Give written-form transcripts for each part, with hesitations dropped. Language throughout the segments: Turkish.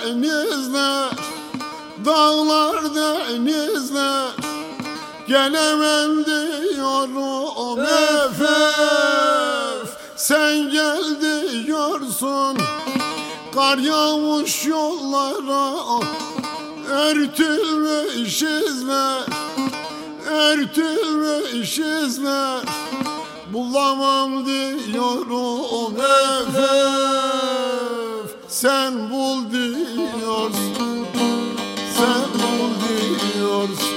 denizler, dağlar denizler, gelemem diyorum öf öf. Sen gel diyorsun, kar yağmış yollara, örtülmüş izler, örtülmüş izler. Bulamam diyorum öf öf. Sen bul diyorsun, sen bul diyorsun.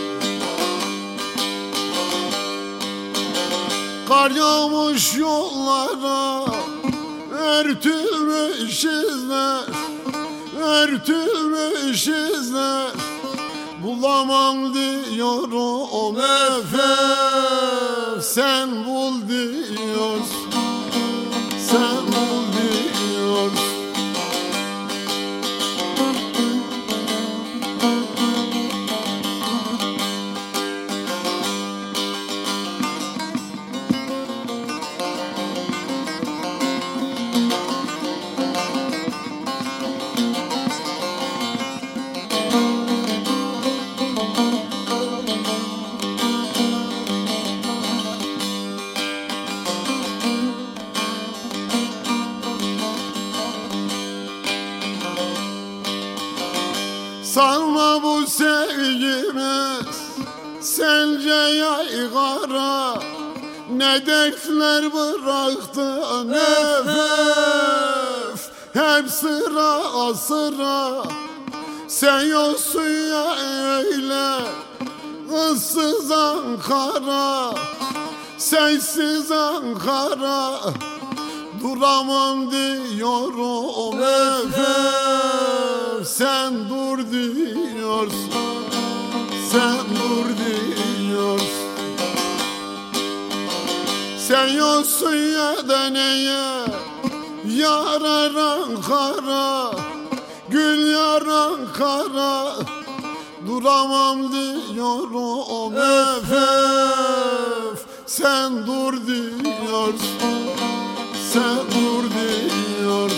Kar yağmış yollara, örtülmüş izler, örtülmüş izler. Bulamam diyorum öf öf. Sen bul diyorsun, sen bul diyorsun. Sanma bu sevgimiz sence yaygara, ne dertler bıraktın öf öf. Hep sıra sıra sen yoksun ya öyle, ıssız Ankara, sensiz Ankara. Duramam diyorum öf öf. Sen dur diyorsun, sen dur diyorsun. Sen yoksun ya da neye yarar Ankara, gül yar Ankara. Duramam diyorum öf öf. Sen dur diyorsun, sen dur diyorsun.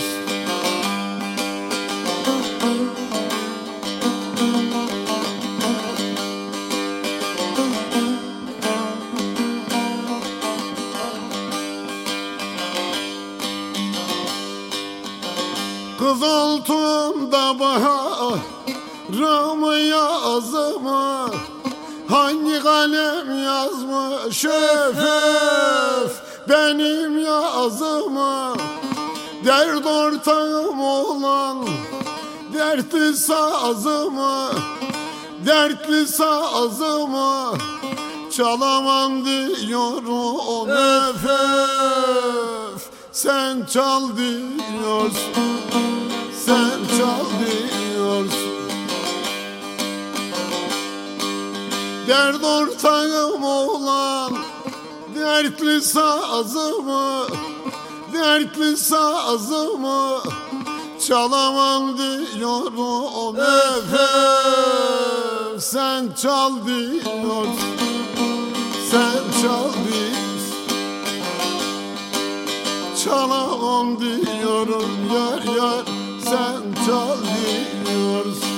Kız altında baharımı yazımı, hangi kalem yazmış öf öf benim yazımı. Dert ortağım olan dertli sazımı, dertli sazımı çalamam diyorum öf öf. Sen çal diyorsun, sen çal diyorsun. Dert ortağım olan dertli sazımı, dertli sazımı çalamam diyorum öf öf. Sen çal diyorsun, sen çal diyorsun. Çalamam diyorum yar yar, sen çal diyorsun.